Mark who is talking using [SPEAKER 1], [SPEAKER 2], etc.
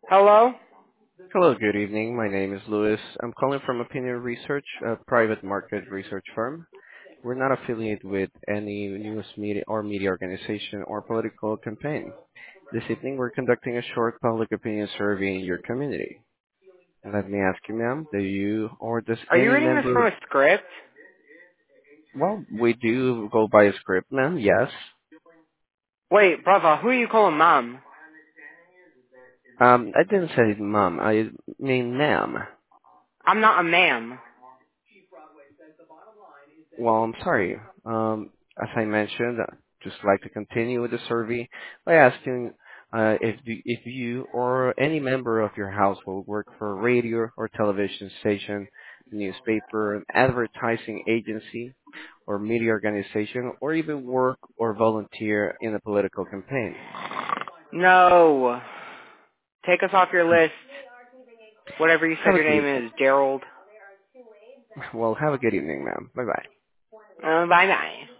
[SPEAKER 1] Hello?
[SPEAKER 2] Hello, good evening. My name is Louis. I'm calling from Opinion Research, a private market research firm. We're not affiliated with any news media or media organization or political campaign. This evening, we're conducting a short public opinion survey in your community. Let me ask you, ma'am, do you or does
[SPEAKER 1] Are you
[SPEAKER 2] any
[SPEAKER 1] reading this from
[SPEAKER 2] member...
[SPEAKER 1] a script?
[SPEAKER 2] Well, we do go by a script, ma'am, yes.
[SPEAKER 1] Wait, brother, who are you calling mom?
[SPEAKER 2] I didn't say ma'am, I mean ma'am.
[SPEAKER 1] I'm not a ma'am.
[SPEAKER 2] Well, I'm sorry. As I mentioned, I'd just like to continue with the survey by asking if you or any member of your household work for a radio or television station, newspaper, an advertising agency, or media organization, or even work or volunteer in a political campaign.
[SPEAKER 1] No. Take us off your list. Whatever you said
[SPEAKER 2] Have a
[SPEAKER 1] your
[SPEAKER 2] good,
[SPEAKER 1] name is, Gerald.
[SPEAKER 2] well, have a good evening, ma'am. Bye bye.
[SPEAKER 1] Bye-bye.